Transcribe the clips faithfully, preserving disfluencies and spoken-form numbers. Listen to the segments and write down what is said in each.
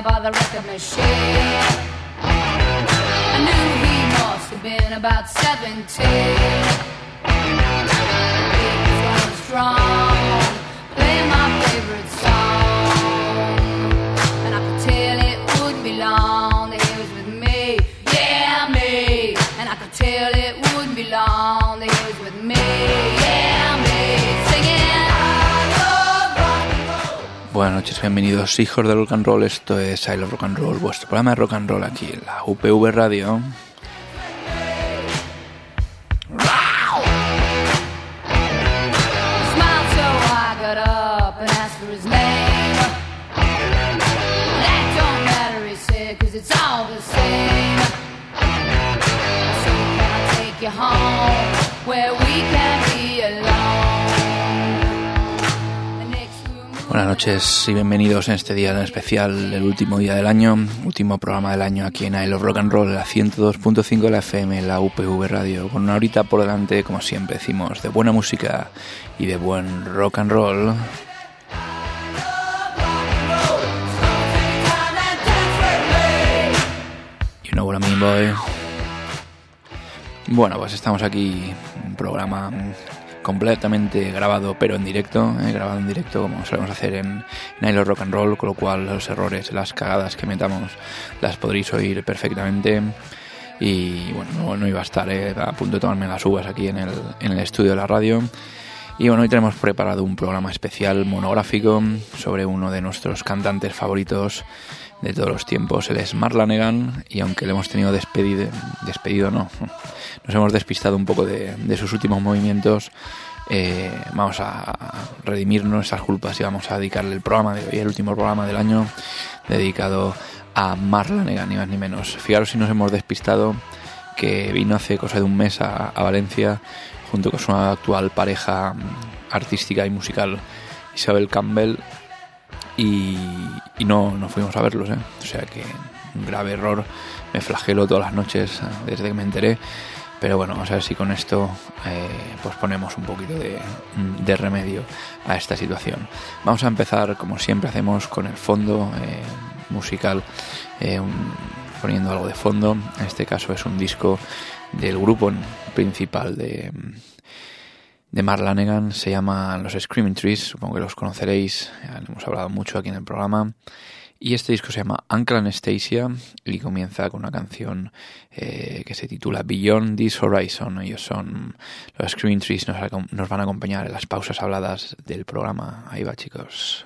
there by the record machine. I knew he must have been about seventeen. He was going strong, playing my favorite song, and I could tell it wouldn't be long that he was with me, yeah me. And I could tell it wouldn't be long that he was with me, yeah me. Singing I love rock and roll. Buenas noches, bienvenidos hijos del rock and roll. Esto es I Love Rock and Roll, vuestro programa de rock and roll aquí en la U P V Radio. Buenas noches y bienvenidos en este día en especial, el último día del año, último programa del año aquí en I Love Rock and Roll, la ciento dos punto cinco de la F M, la U P V Radio, con una horita por delante, como siempre decimos, de buena música y de buen rock and roll. You know what I mean, boy. Bueno, pues estamos aquí, un programa completamente grabado, pero en directo, eh, grabado en directo como solemos hacer en, en I Love Rock and Roll, con lo cual los errores, las cagadas que metamos las podréis oír perfectamente. Y bueno, no, no iba a estar eh, a punto de tomarme las uvas aquí en el, en el estudio de la radio. Y bueno, hoy tenemos preparado un programa especial monográfico sobre uno de nuestros cantantes favoritos de todos los tiempos. Él es Mark Lanegan, y aunque le hemos tenido despedido, despedido no, nos hemos despistado un poco de, de sus últimos movimientos, eh, vamos a redimir nuestras culpas y vamos a dedicarle el programa de hoy, el último programa del año, dedicado a Mark Lanegan, ni más ni menos. Fijaros si nos hemos despistado, que vino hace cosa de un mes a, a Valencia, junto con su actual pareja artística y musical, Isabel Campbell, y, y no, no fuimos a verlos, ¿eh? O sea que un grave error, me flagelo todas las noches desde que me enteré, pero bueno, vamos a ver si con esto eh, pues ponemos un poquito de, de remedio a esta situación. Vamos a empezar, como siempre hacemos, con el fondo eh, musical, eh, un, poniendo algo de fondo. En este caso es un disco del grupo principal de... de Mark Lanegan, se llama Los Screaming Trees, supongo que los conoceréis, ya hemos hablado mucho aquí en el programa, y este disco se llama Uncle Anastasia y comienza con una canción eh, que se titula Beyond This Horizon. Ellos son los Screaming Trees, nos, nos van a acompañar en las pausas habladas del programa. Ahí va, chicos.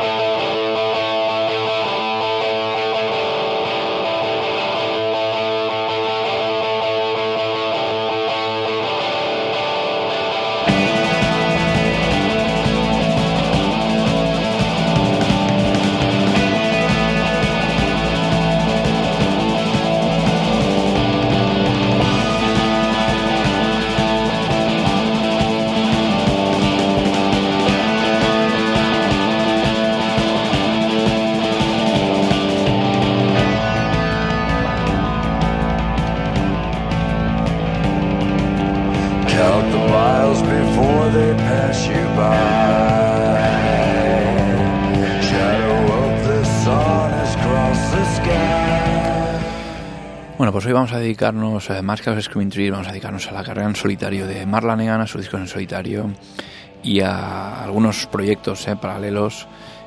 Bueno, pues hoy vamos a dedicarnos, más que a los Screaming Trees, vamos a dedicarnos a la carrera en solitario de Mark Lanegan, a sus discos en solitario y a algunos proyectos eh, paralelos,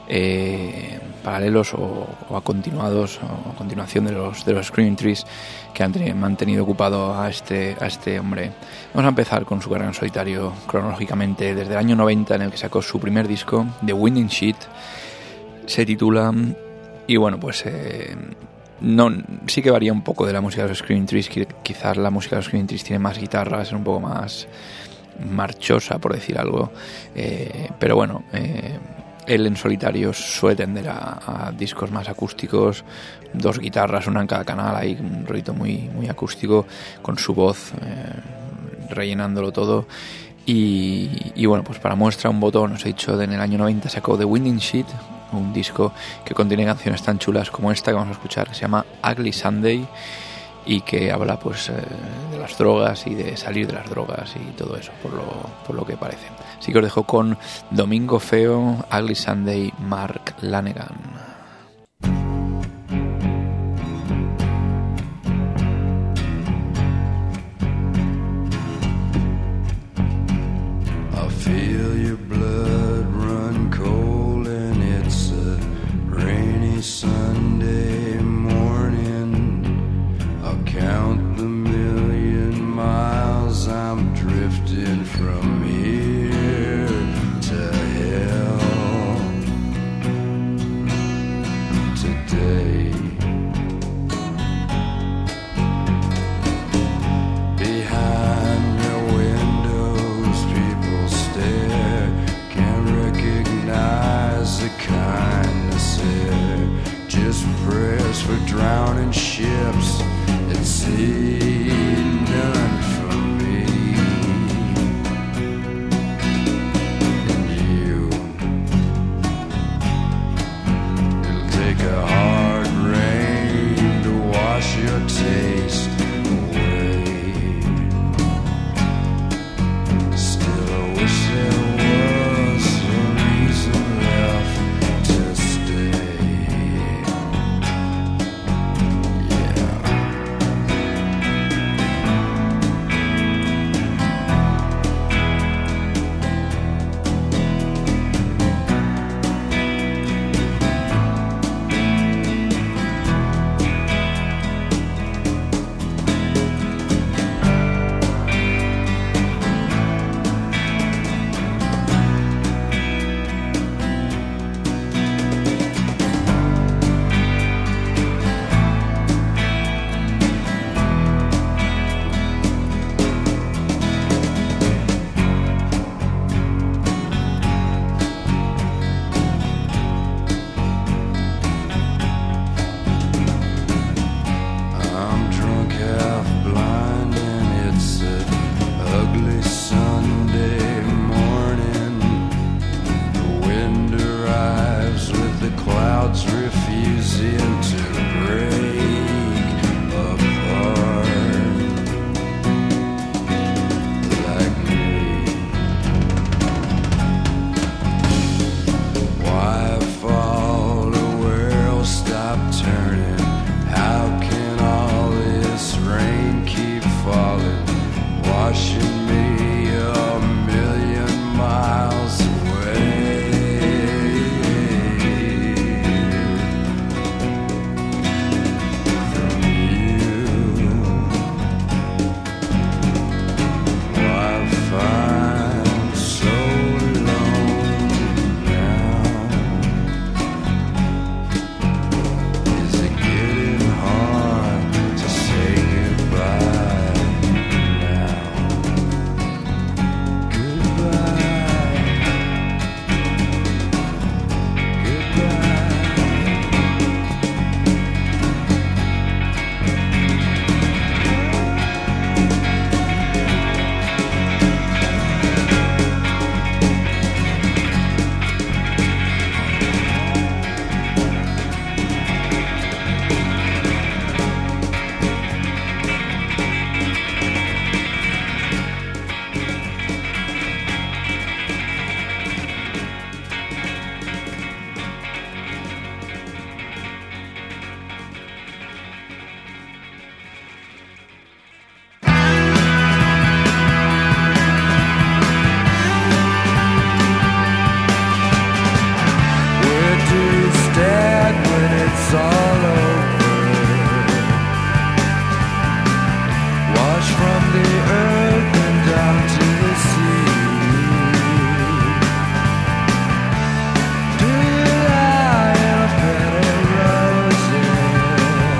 eh, paralelos o, o a continuados o a continuación de los de los Screaming Trees que han tenido, mantenido ocupado a este a este hombre. Vamos a empezar con su carrera en solitario cronológicamente desde el año noventa, en el que sacó su primer disco, The Winding Sheet, se titula, y bueno, pues eh, no, sí que varía un poco de la música de los Screaming Trees. Quizás la música de los Screaming Trees tiene más guitarras, es un poco más marchosa, por decir algo, eh, pero bueno, eh, él en solitario suele tender a, a discos más acústicos, dos guitarras, una en cada canal, hay un rollito muy, muy acústico, con su voz eh, rellenándolo todo. Y, y bueno, pues para muestra un botón, os he dicho, en el año noventa sacó The Winding Sheet, un disco que contiene canciones tan chulas como esta que vamos a escuchar, que se llama Ugly Sunday, y que habla pues eh, de las drogas y de salir de las drogas y todo eso, por lo, por lo que parece. Así que os dejo con Domingo Feo, Ugly Sunday, Mark Lanegan. feel your blood run cold, and it's a rainy Sunday morning. I'll count the million miles I'm drifting from here to hell today. Behind your windows, people stare, can't recognize the kindness there. Just prayers for drowning ships at sea, none for me. And you, it'll take a hard rain to wash your taste away. Still, I wish there was a reason left to stay. Yeah. I'm drunk, half blind, and it's an ugly Sunday morning. The wind arrives with the clouds refusing to break apart. Like me, why fall to world stop turning? How can all this rain keep falling, washing me a million miles away from you? Why find so alone now? Is it getting hard to say goodbye now? Goodbye. Goodbye. Where do you stand when it's all over? Wash from the earth and down to the sea. Do you lie in a bed of roses?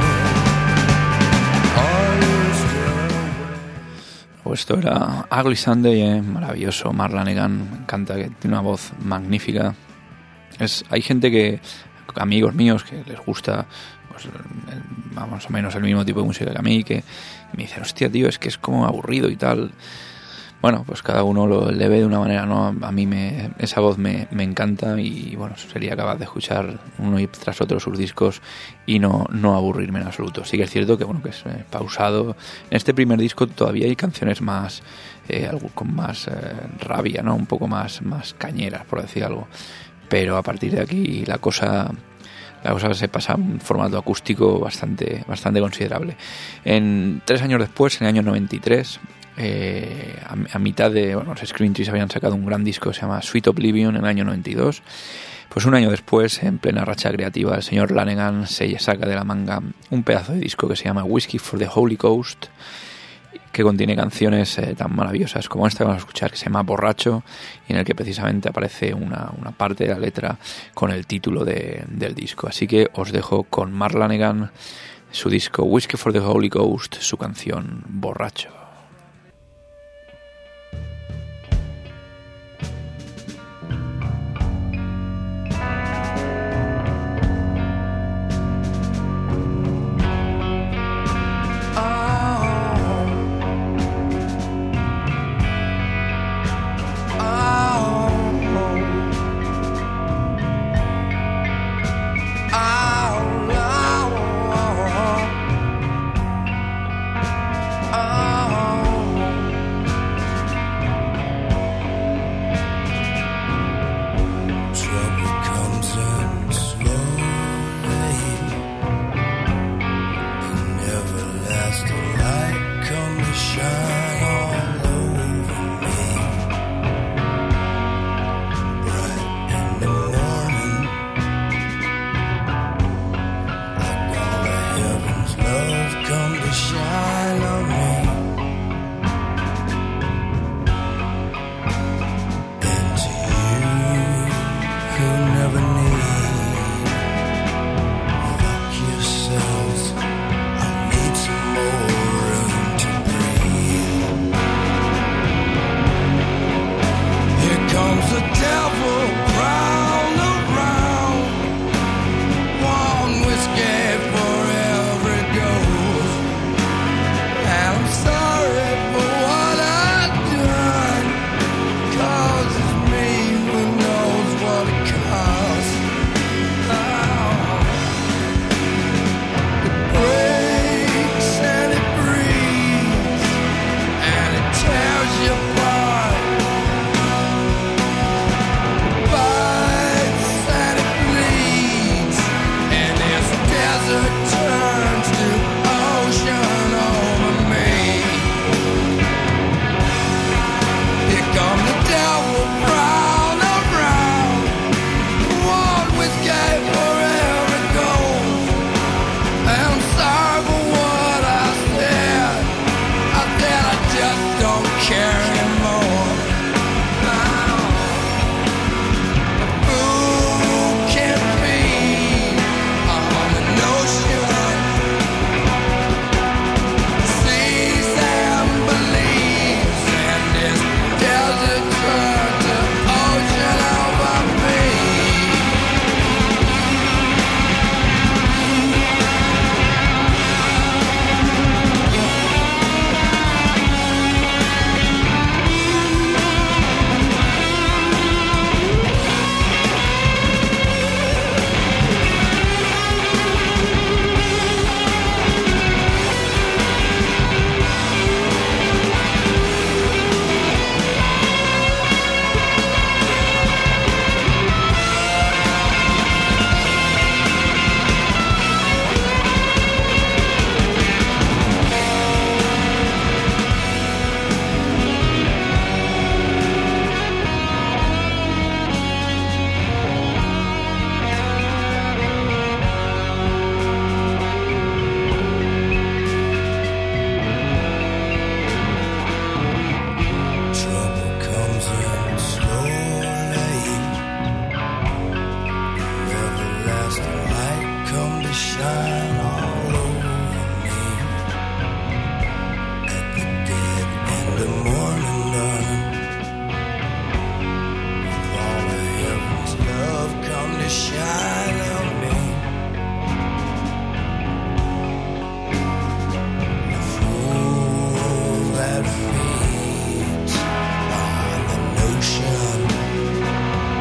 Are you still awake? Pues esto era Ugly Sunday, eh, maravilloso. Mark Lanegan, me encanta, que tiene una voz magnífica. Es, hay gente que, amigos míos, que les gusta pues, el- más o menos el mismo tipo de música que a mí, que me dicen, hostia, tío, es que es como aburrido y tal. Bueno, pues cada uno lo le ve de una manera, ¿no? A mí me, esa voz me, me encanta y, bueno, sería capaz de escuchar uno y tras otro sus discos y no, no aburrirme en absoluto. Sí que es cierto que, bueno, que es eh, pausado. En este primer disco todavía hay canciones más, eh, algo con más eh, rabia, ¿no? Un poco más, más cañeras, por decir algo. Pero a partir de aquí la cosa la cosa se pasa a un formato acústico bastante bastante considerable. En tres años después, en el año noventa y tres, eh, a, a mitad de... Bueno, los Screaming Trees habían sacado un gran disco que se llama Sweet Oblivion en el año noventa y dos. Pues un año después, en plena racha creativa, el señor Lanegan se saca de la manga un pedazo de disco que se llama Whiskey for the Holy Ghost, que contiene canciones eh, tan maravillosas como esta que vamos a escuchar, que se llama Borracho, y en el que precisamente aparece una, una parte de la letra con el título de, del disco. Así que os dejo con Mark Lanegan, su disco Whiskey for the Holy Ghost, su canción Borracho.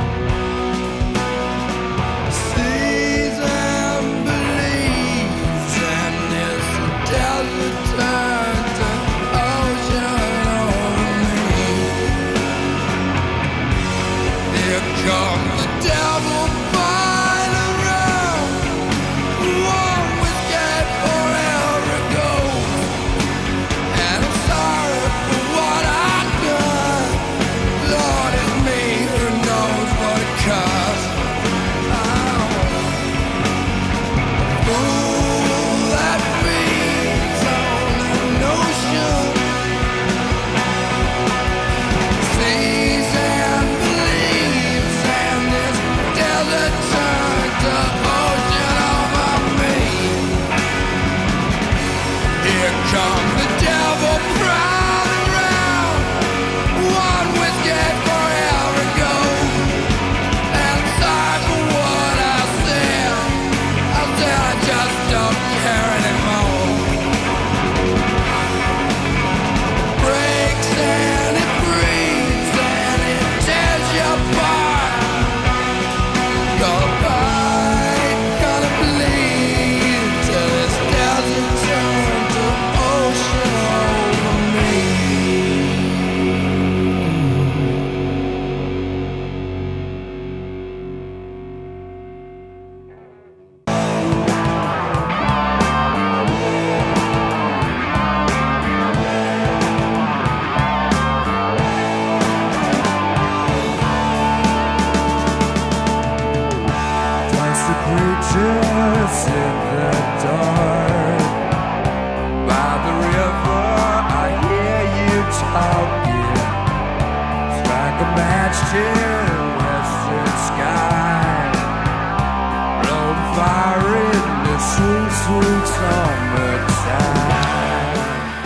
Sees and believes don't care anymore. Breaks and it breathes and it tears you apart. Gonna bite, gonna bleed till this desert turns to ocean over me. Creatures in the dark by the river, I hear you talking. Strike a match to the western sky. Blow fire in the sweet, sweet summertime.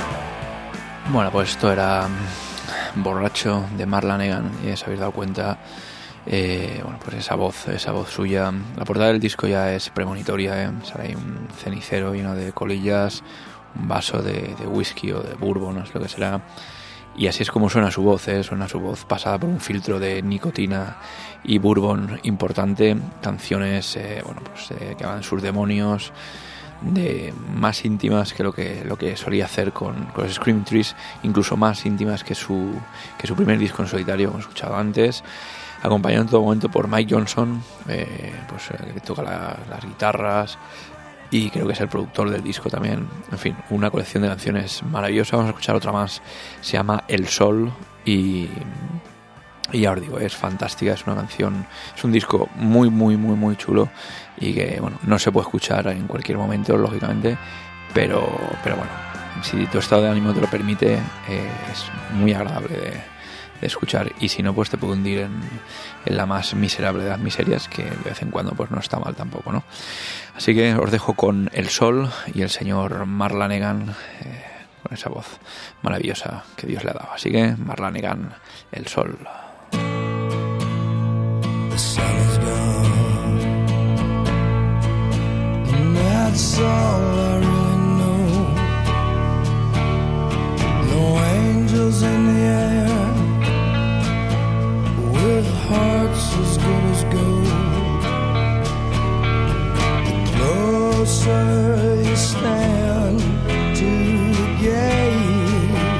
Bueno, pues esto era Borracho de Mark Lanegan, y os habéis dado cuenta. Eh, bueno, pues esa voz, esa voz suya. La portada del disco ya es premonitoria, ¿eh? Sale ahí un cenicero lleno de colillas, un vaso de, de whisky o de bourbon, no sé lo que será. Y así es como suena su voz, ¿eh? Suena su voz pasada por un filtro de nicotina y bourbon importante. Canciones, eh, bueno, pues eh, que van sus demonios, de más íntimas que lo que lo que solía hacer con, con los Screaming Trees, incluso más íntimas que su que su primer disco en solitario, como he escuchado antes. Acompañado en todo momento por Mike Johnson, eh, pues, eh, que toca la, las guitarras y creo que es el productor del disco también. En fin, una colección de canciones maravillosa. Vamos a escuchar otra más, se llama El Sol y, y ya os digo, es fantástica, es una canción, es un disco muy muy muy muy chulo y que bueno, no se puede escuchar en cualquier momento, lógicamente, pero, pero bueno, si tu estado de ánimo te lo permite, eh, es muy agradable de de escuchar, y si no, pues te puede hundir en, en la más miserable de las miserias, que de vez en cuando pues no está mal tampoco, ¿no? Así que os dejo con El Sol y el señor Mark Lanegan, eh, con esa voz maravillosa que Dios le ha dado. Así que Mark Lanegan, El Sol. The sun is gone, and that's all I really know. No angels in the air with hearts as good as gold. The closer you stand to the gate,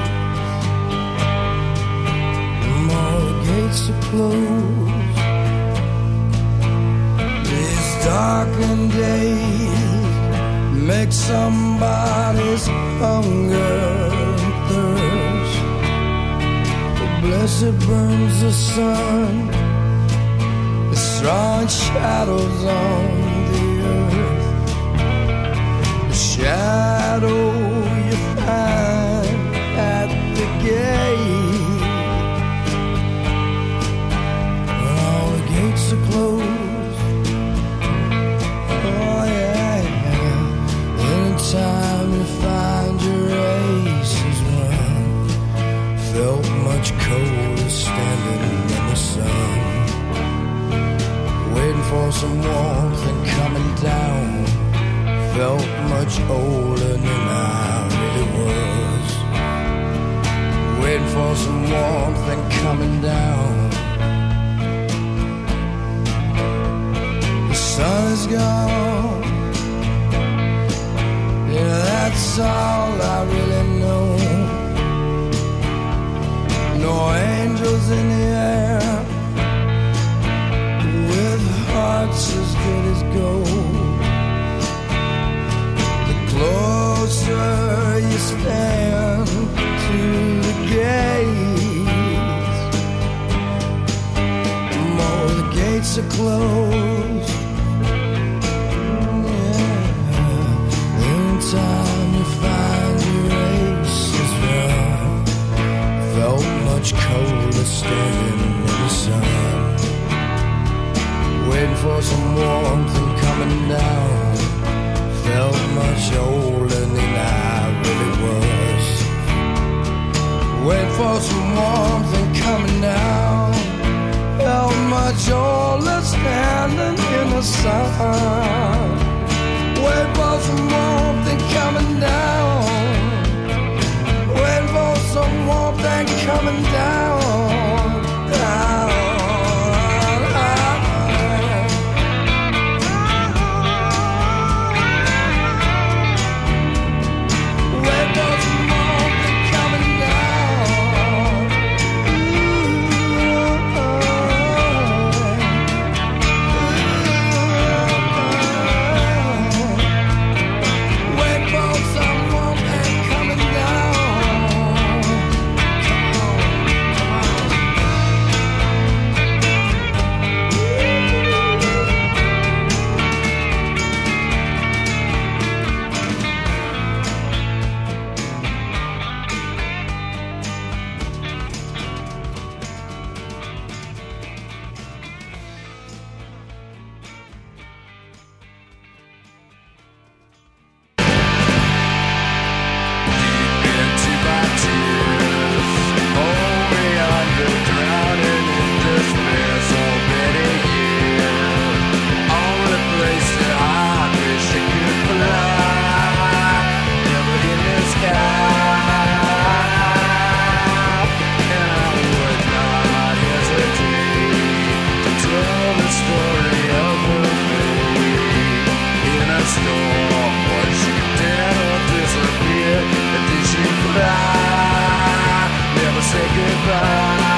the more the gates are closed. These darkened days make somebody's hunger and thirst. Blessed burns the sun, it's throwing shadows on the earth. The shadow you find at the gate, when all the gates are closed. Oh yeah, yeah. Anytime you find your aces run, felt much colder standing in the sun, waiting for some warmth and coming down. Felt much older than I really was, waiting for some warmth and coming down. The sun is gone, yeah, that's all I really know. No angels in the air with hearts as good as gold. The closer you stand to the gates, the more the gates are closed. Yeah. Anytime you find your aces run, felt much colder standing in the sun, waiting for some warmth and coming down. Felt much older than I really was, waiting for some warmth and coming down. Felt much older standing in the sun, waiting for some storm. Was she dead or disappeared? And did she fly? Never say goodbye.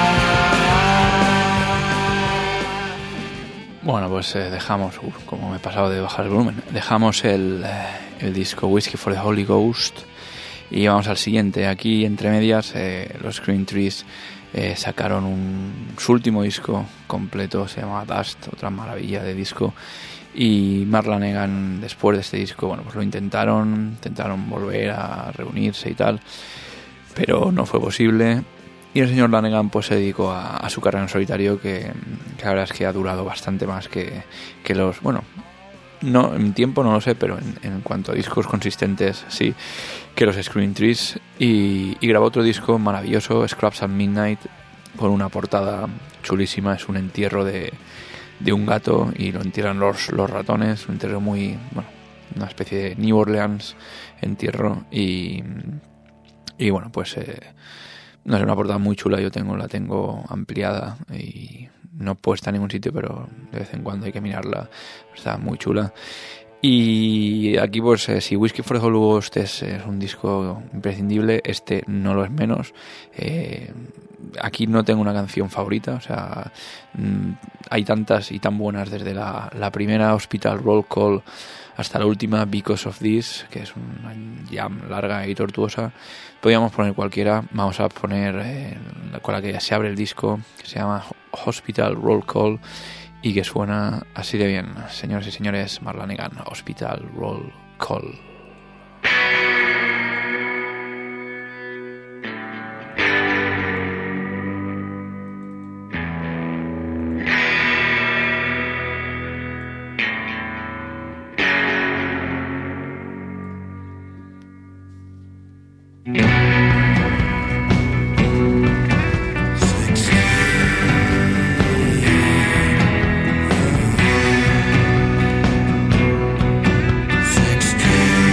Bueno, pues eh, dejamos, uf, como me he pasado de bajar el volumen, dejamos el, eh, el disco Whiskey for the Holy Ghost y vamos al siguiente. Aquí, entre medias, eh, los Screaming Trees eh, sacaron un, su último disco completo, se llama Dust, otra maravilla de disco. Y Mark Lanegan, después de este disco, bueno, pues lo intentaron, intentaron volver a reunirse y tal, pero no fue posible. Y el señor Lanegan pues se dedicó a, a su carrera en solitario, que, que la verdad es que ha durado bastante más que, que los... Bueno, no en tiempo no lo sé, pero en, en cuanto a discos consistentes, sí, que los Screaming Trees. Y, y grabó otro disco maravilloso, Scraps at Midnight, con una portada chulísima. Es un entierro de, de un gato y lo entierran los, los ratones. Un entierro muy... bueno, una especie de New Orleans entierro. Y, y bueno, pues... Eh, no es una portada muy chula, yo tengo la tengo ampliada y no puesta en ningún sitio, pero de vez en cuando hay que mirarla, está muy chula. Y aquí pues eh, si Whiskey for the Holy Ghost es, es un disco imprescindible, este no lo es menos. Eh, aquí no tengo una canción favorita, o sea, mmm, hay tantas y tan buenas, desde la, la primera Hospital Roll Call hasta la última Because of This, que es una jam larga y tortuosa. Podríamos poner cualquiera, vamos a poner eh, con la que se abre el disco, que se llama Hospital Roll Call y que suena así de bien. Señores y señores, Mark Lanegan, Hospital Roll Call. Sixteen.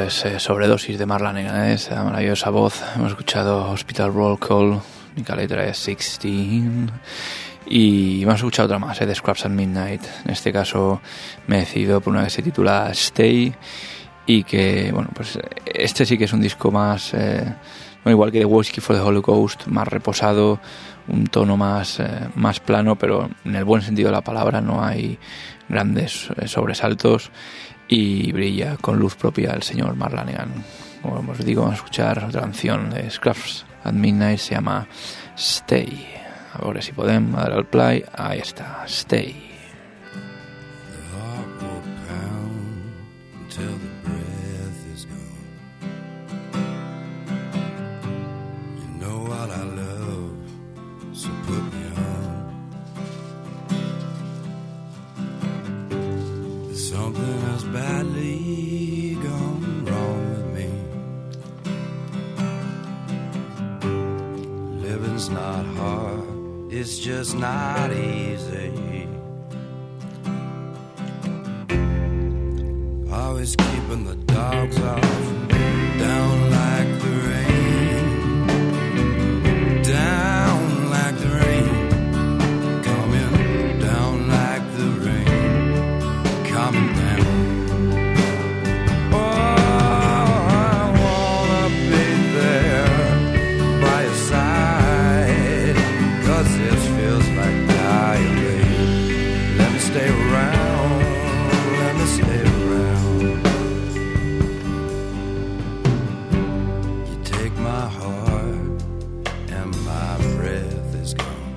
pues eh, Sobredosis de Mark Lanegan, ¿eh? Esa maravillosa voz. Hemos escuchado Hospital Roll Call, mi letra es dieciséis. Y hemos escuchado otra más, ¿eh? de Scraps at Midnight. En este caso me he decidido por una que se titula Stay. Y que, bueno, pues este sí que es un disco más, eh, bueno, igual que The Whiskey for the Holocaust, más reposado, un tono más, eh, más plano, pero en el buen sentido de la palabra, no hay grandes eh, sobresaltos, y brilla con luz propia el señor Mark Lanegan. Como os digo, vamos a escuchar otra canción de Scraps at Midnight, se llama Stay. A ver si podemos dar al play. Ahí está, Stay. Something has badly gone wrong with me. Living's not hard, it's just not easy. Always keeping the dogs off, down like the rain, down like the rain, coming down like the rain, coming down. Oh, I wanna be there by your side, 'cause this feels like dying, baby. Let me stay around, let me stay around. You take my heart and my breath is gone.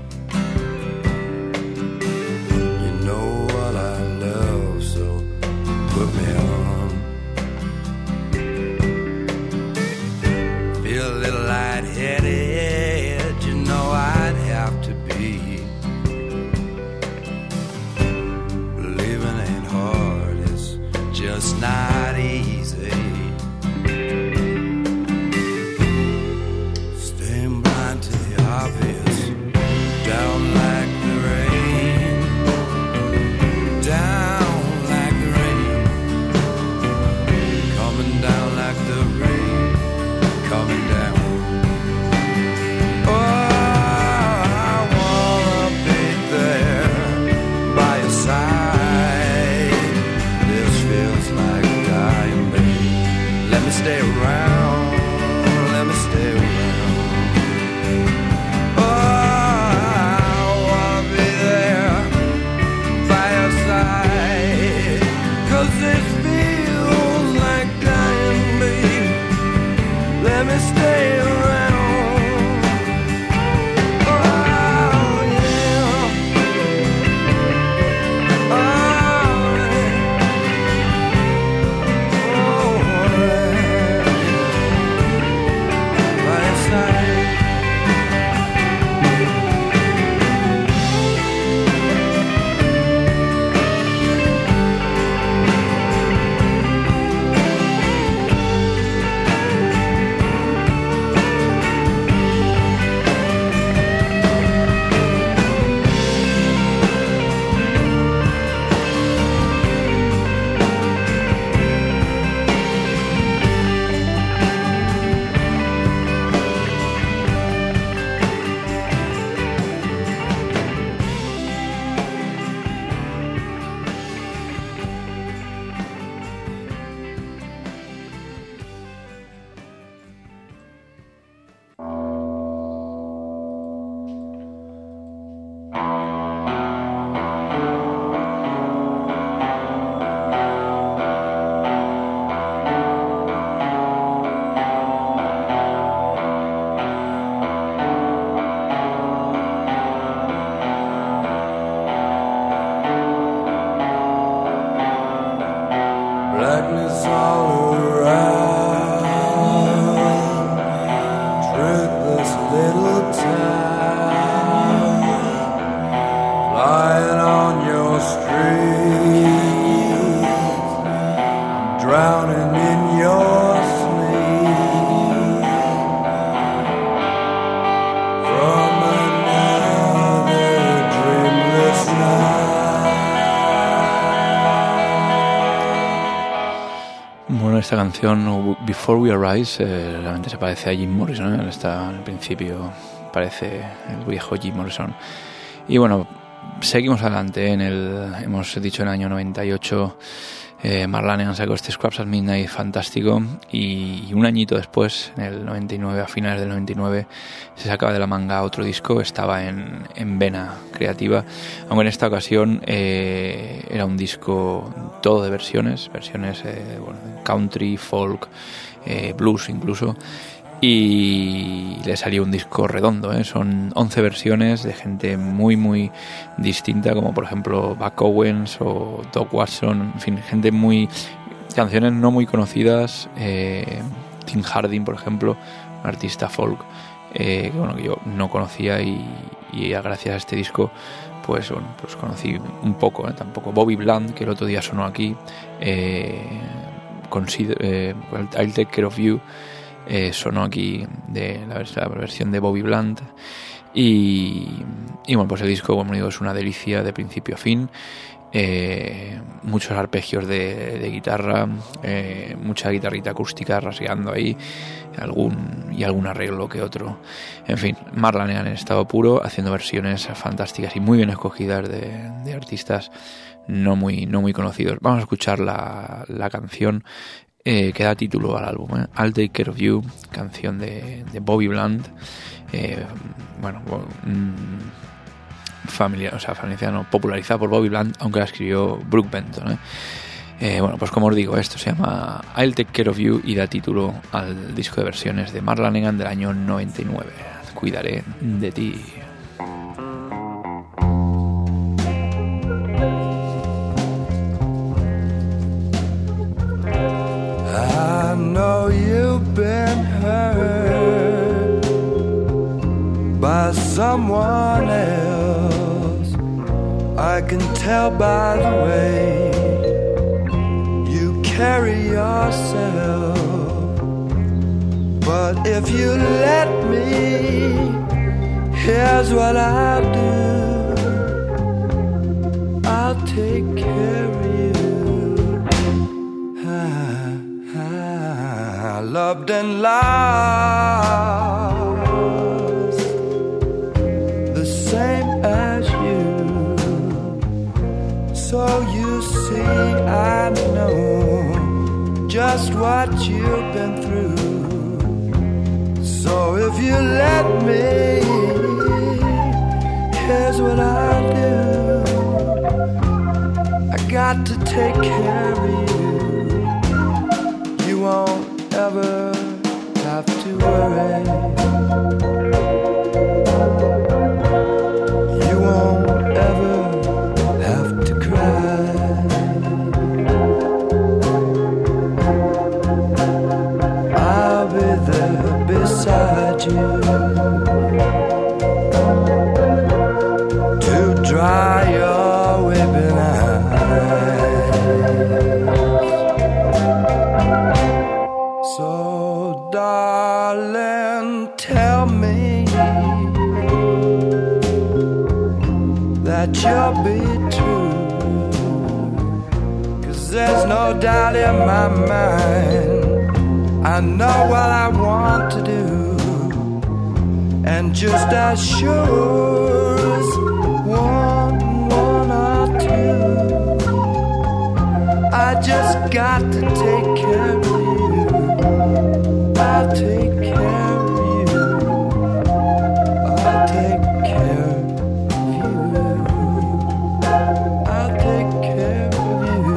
You know what I love, so put me on. Feel a little lightheaded, you know I'd have to be. Believing ain't hard, it's just not easy. Staying blind to the obvious, down like the rain, down like the rain, coming down like the rain, coming down. Oh, I wanna be there by your side. This feels like dying, baby. Let me stay around, let me stay around. Oh, I wanna be there by your side, 'cause this feels like dying, baby. Let me stay around. Oh, yeah. Oh, yeah. By your side. esta canción, Before We Arise, eh, realmente se parece a Jim Morrison, ¿eh? Está al principio, parece el viejo Jim Morrison. Y bueno, seguimos adelante. En el, hemos dicho en el año noventa y ocho, eh, Marlanean sacó este Scraps at Midnight fantástico, y un añito después, en el noventa y nueve, a finales del noventa y nueve, se sacaba de la manga otro disco. Estaba en, en vena creativa, aunque en esta ocasión eh, era un disco todo de versiones, versiones eh, bueno, country, folk, eh, blues incluso. Y le salió un disco redondo, ¿eh? Son once versiones de gente muy muy distinta, como por ejemplo Buck Owens o Doc Watson, en fin, gente muy... canciones no muy conocidas, eh, Tim Harding, por ejemplo, un artista folk eh, que, bueno, que yo no conocía, y, y gracias a este disco pues bueno, pues conocí un poco, ¿eh? Tampoco Bobby Bland, que el otro día sonó aquí, eh, consider, eh, I'll Take Care of You, Eh, sonó aquí de la, la versión de Bobby Bland, y, y bueno, pues el disco, como digo, es una delicia de principio a fin. Eh, muchos arpegios de, de guitarra, eh, mucha guitarrita acústica rasgueando ahí, algún y algún arreglo que otro. En fin, Marlanean en estado puro, haciendo versiones fantásticas y muy bien escogidas de, de artistas no muy, no muy conocidos. Vamos a escuchar la, la canción Eh, que da título al álbum, ¿eh? I'll Take Care of You, canción de, de Bobby Bland, eh, bueno, mm, familiar, o sea, familiar, popularizada por Bobby Bland, aunque la escribió Brook Benton, ¿eh? Eh, bueno, pues como os digo, esto se llama I'll Take Care of You y da título al disco de versiones de Marlanean del año noventa y nueve, Cuidaré de ti. I know you've been hurt by someone else. I can tell by the way you carry yourself. But if you let me, here's what I'll do. I'll take care of you. Loved and lost, the same as you. So you see, I know just what you've been through. So if you let me, here's what I'll do. I got to take care of you. You won't ever have to worry. You won't ever have to cry. I'll be there beside you to dry your weeping eyes. So, darling, tell me that you'll be true, 'cause there's no doubt in my mind. I know what I want to do, and just as sure as one, one or two, I just got to take care of you. I'll take care of you. I'll take care of you. I'll take care of you.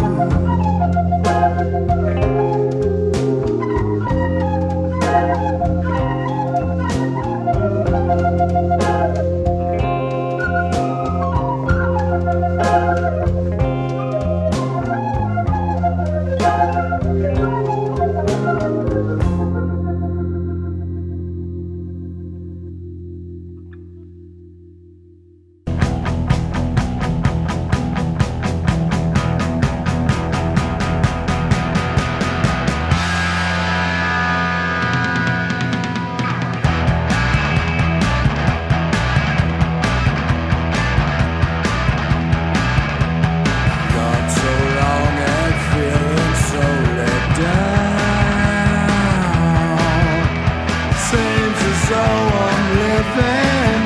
so I'm living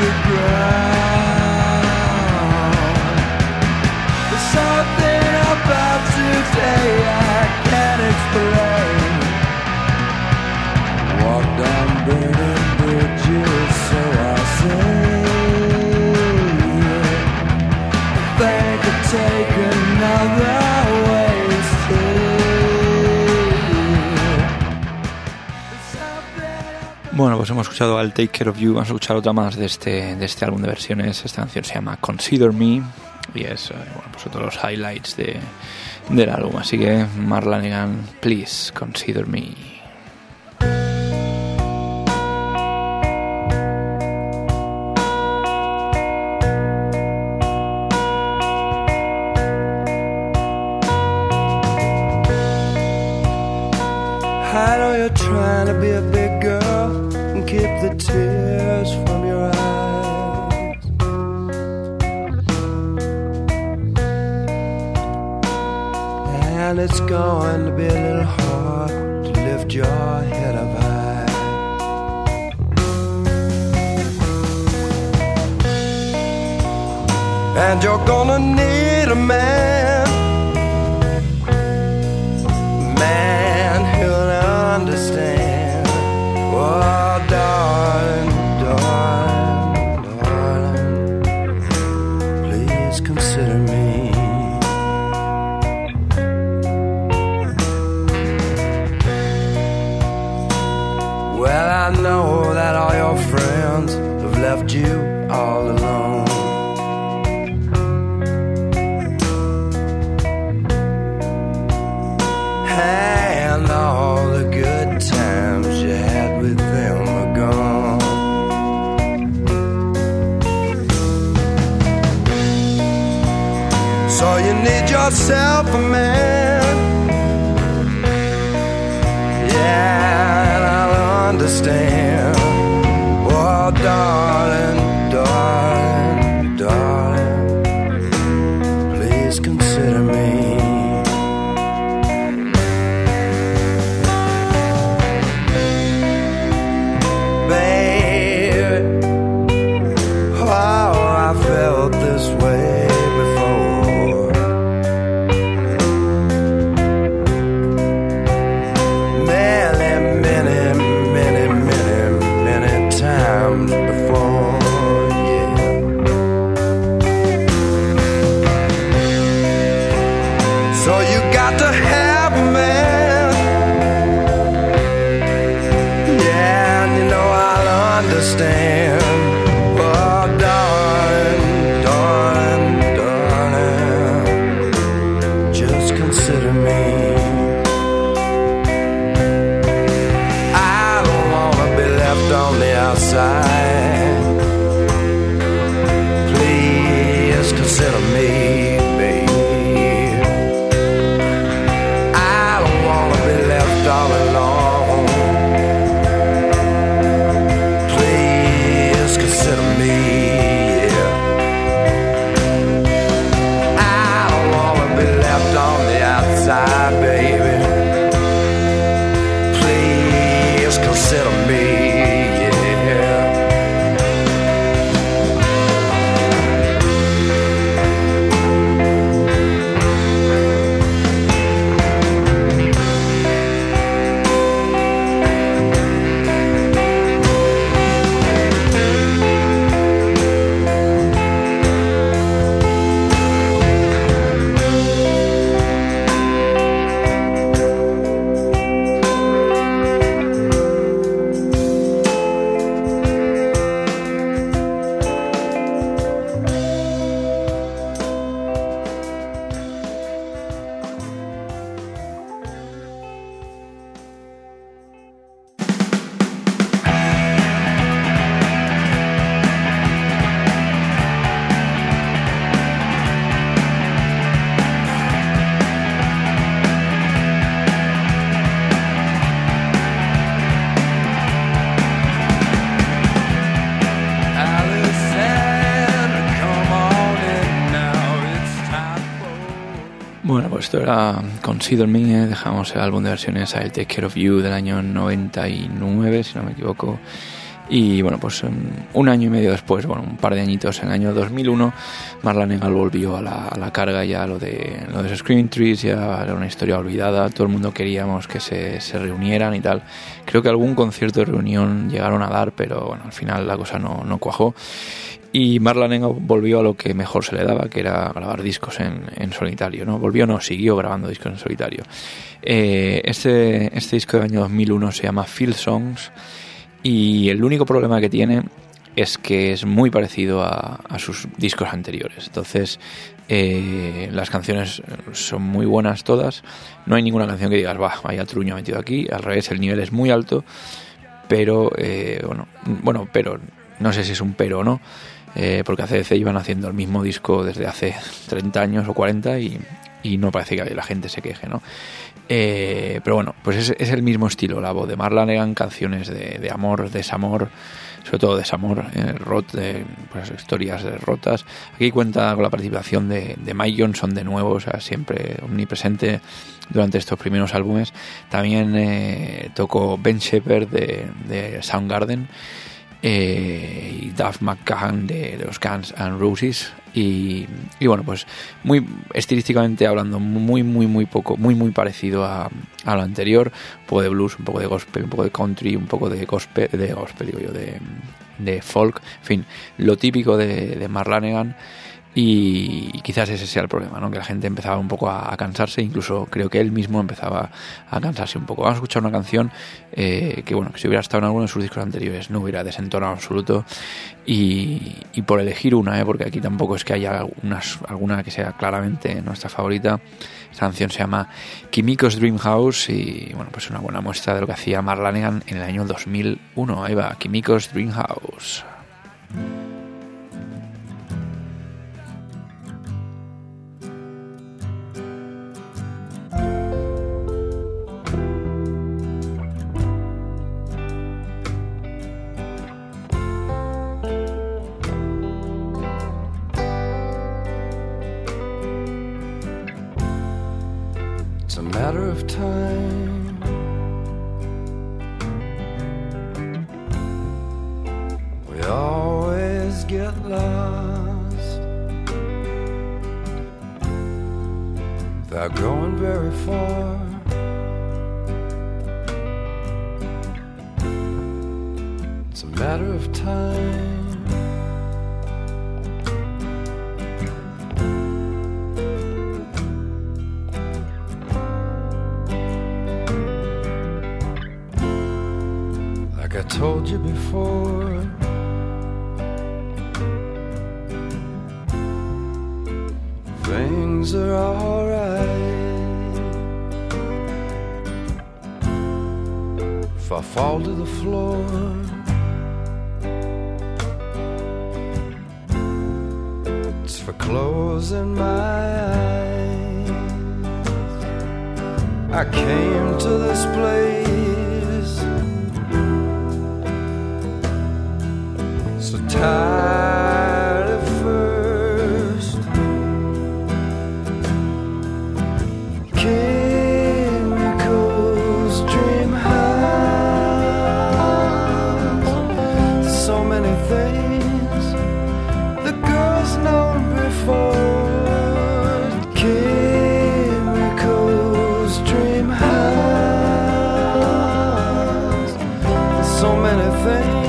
underground. There's something about today I can't explain. Walked on burning bridges, so I say. Think I'd take another way to. Bueno, pues hemos escuchado al Take Care of You. Vamos a escuchar otra más de este, de este álbum de versiones. Esta canción se llama Consider Me y es, bueno, pues otro de los highlights de, del álbum. Así que Mark Lanegan, please consider me. I know you're trying to be a big girl and keep the tears from your eyes. And it's going to be a little hard to lift your head up high. And you're gonna need a man, man who'll understand. Oh, darling, darling, darling, please consider me. Well, I know that all your friends have left you all alone. And all the good times you had with them are gone. So you need yourself a man. Yeah, and I'll understand. Oh, darling, darling, darling, please consider me. Felt this way before. Many, many, many, many, many times before, yeah. So you got to have a man. Yeah, and you know I'll understand. Consider me. I don't wanna be left on the outside. Please consider me, baby. I don't wanna be left all alone. Please pues esto era Consider Me, ¿eh? Dejamos el álbum de versiones I'll Take Care of You del año noventa y nueve, si no me equivoco. Y bueno, pues um, un año y medio después, bueno, un par de añitos, en el año dos mil uno, Mark Lanegan volvió a la, a la carga. Ya lo de lo de Screaming Trees ya era una historia olvidada, todo el mundo queríamos que se, se reunieran y tal. Creo que algún concierto de reunión llegaron a dar, pero bueno, al final la cosa no, no cuajó. Y Mark Lanegan volvió a lo que mejor se le daba, que era grabar discos en, en solitario, ¿no? Volvió, no, siguió grabando discos en solitario. Eh, este, este disco del año dos mil uno se llama Field Songs, y el único problema que tiene es que es muy parecido a, a sus discos anteriores. Entonces, eh, las canciones son muy buenas todas. No hay ninguna canción que digas, bah, vaya truño metido aquí. Al revés, el nivel es muy alto, pero, eh, bueno, bueno, pero, no sé si es un pero o no. Eh, porque A C D C iban haciendo el mismo disco desde hace treinta años o cuarenta y, y no parece que la gente se queje, ¿no? Eh, pero bueno, pues es, es el mismo estilo, la voz de Mark Lanegan, canciones de, de amor, desamor, sobre todo desamor, eh, rot, de, pues, historias de rotas. Aquí cuenta con la participación de, de Mike Johnson de nuevo, o sea, siempre omnipresente durante estos primeros álbumes. También eh, tocó Ben Shepherd de, de Soundgarden, Eh, y Duff McKagan de, de los Guns N' Roses, y, y bueno, pues muy estilísticamente hablando, muy muy muy poco, muy muy parecido a, a lo anterior. Un poco de blues, un poco de gospel, un poco de country, un poco de gospel, de gospel digo yo, de, de folk, en fin, lo típico de, de Mark Lanegan. Y quizás ese sea el problema, ¿no? Que la gente empezaba un poco a, a cansarse, incluso creo que él mismo empezaba a cansarse un poco. Vamos a escuchar una canción eh, que, bueno, que si hubiera estado en alguno de sus discos anteriores no hubiera desentonado en absoluto, y, y por elegir una, ¿eh? Porque aquí tampoco es que haya unas, alguna que sea claramente nuestra favorita. Esta canción se llama Kimiko's Dream House, y bueno, pues una buena muestra de lo que hacía Mark Lanegan en el año dos mil uno. Ahí va, Kimiko's Dream House. Matter of time, we always get lost without going very far. It's a matter of time. I told you before, things are alright. If I fall to the floor, it's for closing my eyes. I came to this place so tired at first, chemicals, dream house, so many things the girls known before. Chemicals, dream house, so many things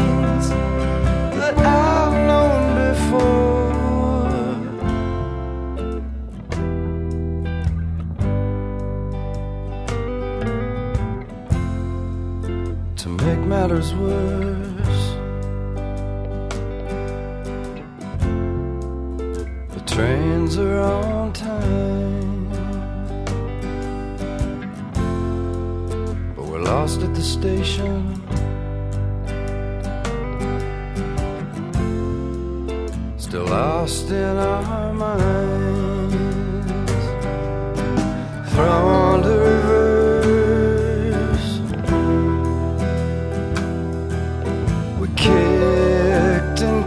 matters worse. The trains are on time, but we're lost at the station. Still lost in our minds, thrown to reverse. Kicked and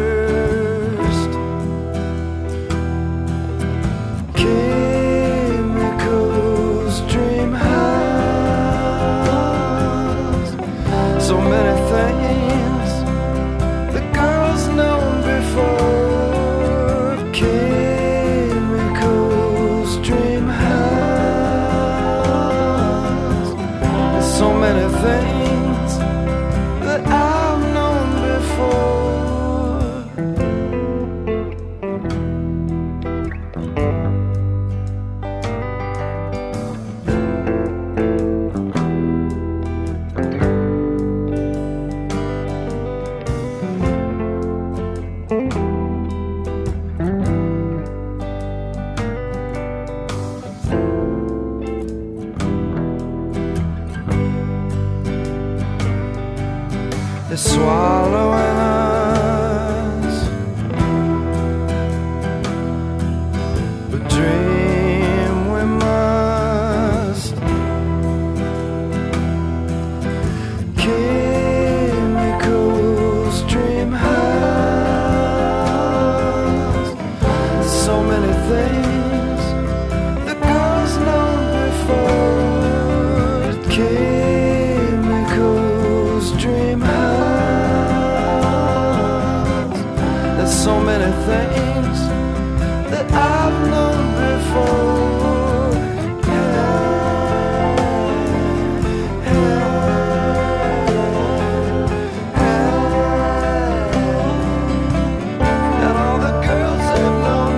cursed, came things the girls known before. Chemicals, dream highs. There's so many things that I've known before. Swallowing us, but dream we must. Chemicals, dream highs. So many things the girls know before. Chemicals, dream highs. So many things that I've known before. Yeah, yeah, yeah. And all the girls I've known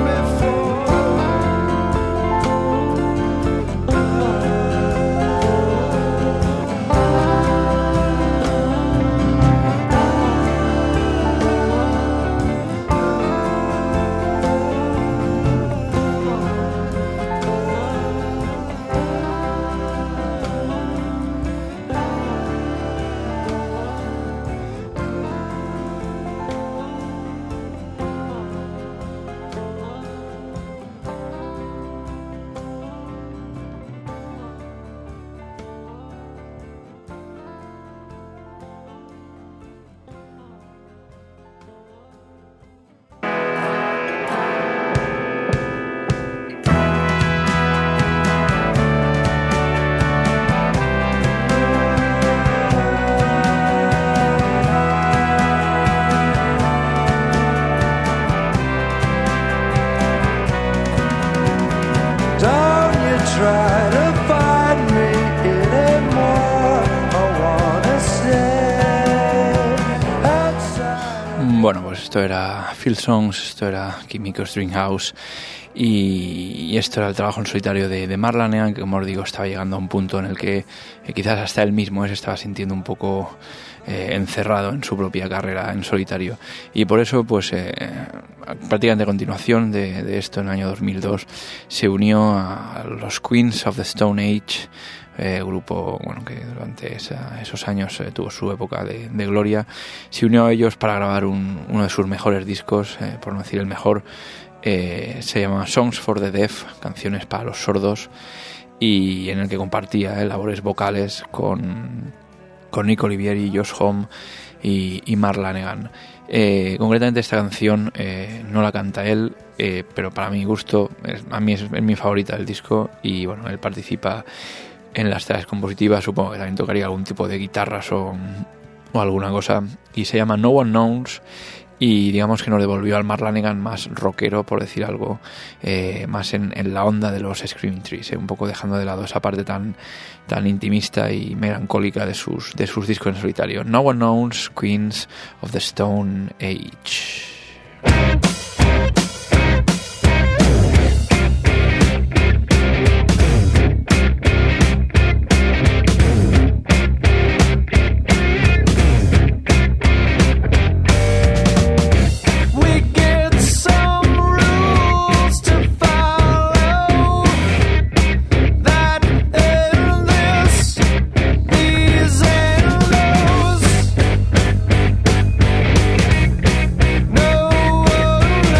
Bueno, pues esto era Field Songs, esto era Chemicals Dream House y, y esto era el trabajo en solitario de, de Mark Lanegan, que como os digo estaba llegando a un punto en el que eh, quizás hasta él mismo se estaba sintiendo un poco eh, encerrado en su propia carrera en solitario, y por eso pues eh, prácticamente a continuación de, de esto en el año dos mil dos se unió a los Queens of the Stone Age, Eh, grupo bueno que durante esa, esos años eh, tuvo su época de, de gloria. Se unió a ellos para grabar un, uno de sus mejores discos, eh, por no decir el mejor. Eh, se llama Songs for the Deaf, canciones para los sordos, y en el que compartía eh, labores vocales con, con Nick Olivieri, Josh Homme y, y Mark Lanegan. Eh, concretamente esta canción eh, no la canta él, eh, pero para mi gusto es, a mí es, es mi favorita del disco, y bueno, él participa en las tareas compositivas. Supongo que también tocaría algún tipo de guitarras o, o alguna cosa, y se llama No One Knows, y digamos que nos devolvió al Mark Lanegan más rockero, por decir algo, eh, más en, en la onda de los Screaming Trees, eh, un poco dejando de lado esa parte tan, tan intimista y melancólica de sus, de sus discos en solitario. No One Knows, Queens of the Stone Age. no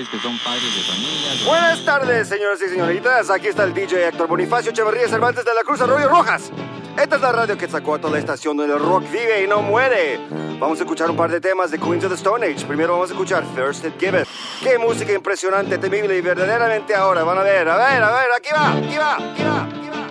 ustedes que son padres de familia. Buenas tardes, señoras y señoritas. Aquí está el D J Héctor Bonifacio Echeverría Cervantes de la Cruz Arroyo Rojas. Esta es la radio Quetzalcóatl, la estación donde el rock vive y no muere. Vamos a escuchar un par de temas de Queens of the Stone Age. Primero vamos a escuchar Thirsted Giveth. Qué música impresionante, temible y verdaderamente ahora. Van a ver, a ver, a ver, aquí va, aquí va, aquí va, aquí va.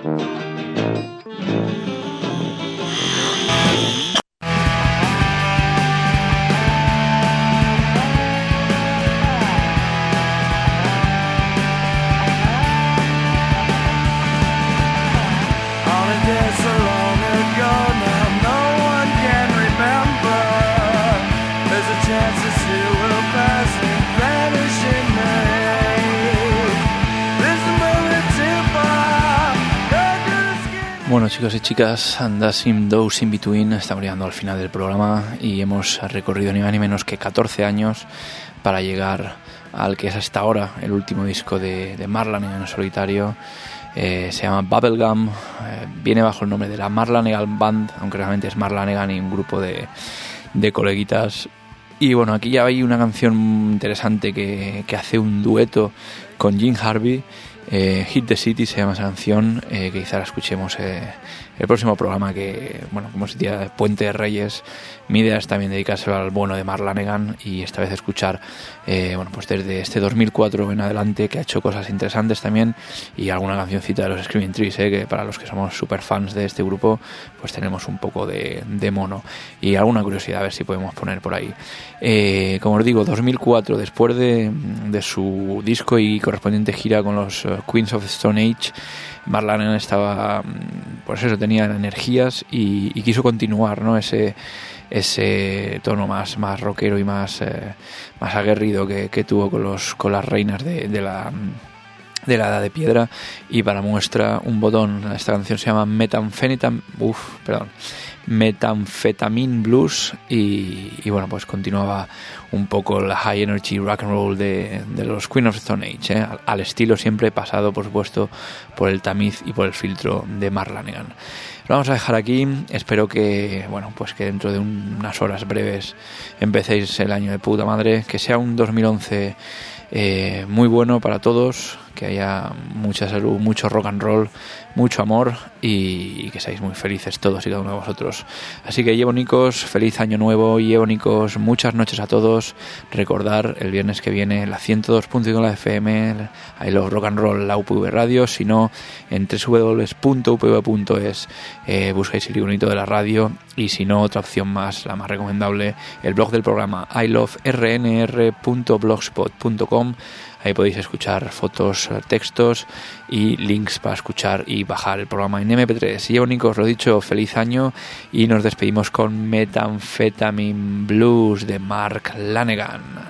Bueno, chicos y chicas, and that's in those in between, estamos llegando al final del programa y hemos recorrido ni más ni menos que catorce años para llegar al que es hasta ahora el último disco de, de Mark Lanegan en solitario. Eh, se llama Bubblegum, eh, viene bajo el nombre de la Mark Lanegan Band, aunque realmente es Mark Lanegan y un grupo de, de coleguitas. Y bueno, aquí ya hay una canción interesante que, que hace un dueto con Jim Harvey. Eh, Hit the City se llama esa canción, eh, que quizá la escuchemos eh, el próximo programa, que bueno, como se tira Puente de Reyes. Mi idea es también dedicárselo al bueno de Mark Lanegan y esta vez escuchar eh, bueno, pues desde este dos mil cuatro en adelante, que ha hecho cosas interesantes también, y alguna cancioncita de los Screaming Trees, eh, que para los que somos super fans de este grupo pues tenemos un poco de, de mono y alguna curiosidad a ver si podemos poner por ahí. Eh, como os digo, dos mil cuatro, después de, de su disco y correspondiente gira con los uh, Queens of the Stone Age, Mark Lanegan estaba, pues eso, tenía energías y, y quiso continuar, ¿no? Ese ese tono más, más rockero y más, eh, más aguerrido que, que tuvo con los con las reinas de, de la de la Edad de Piedra. Y para muestra un botón, esta canción se llama Methamphetamine, uf, perdón, Methamphetamine Blues, y, y bueno, pues continuaba un poco la high energy rock and roll de, de los Queen of Stone Age, ¿eh? al, al estilo siempre pasado, por supuesto, por el tamiz y por el filtro de Mark Lanegan. Lo vamos a dejar aquí. Espero que, bueno, pues que dentro de un, unas horas breves empecéis el año de puta madre, que sea un dos mil once eh, muy bueno para todos, que haya mucha salud, mucho rock and roll, mucho amor y, y que seáis muy felices todos y cada uno de vosotros. Así que Yebonicos, feliz año nuevo, Yebonicos, muchas noches a todos. Recordar el viernes que viene la ciento dos punto cinco la F M, ahí los rock and roll, la U P V Radio, si no en doble u doble u doble u punto u p v punto es eh, buscáis el iconito de la radio, y si no, otra opción más, la más recomendable, el blog del programa i love r n r punto blogspot punto com. Ahí podéis escuchar fotos, textos y links para escuchar y bajar el programa en eme pe tres. Y Nico, os lo he dicho, feliz año, y nos despedimos con Methamphetamine Blues de Mark Lanegan.